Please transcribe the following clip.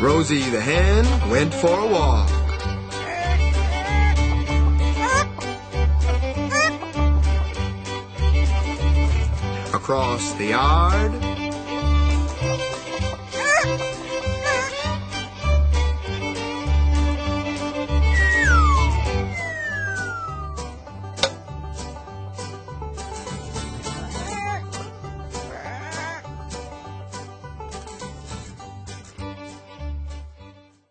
Rosie the hen went for a walk. Across the yard,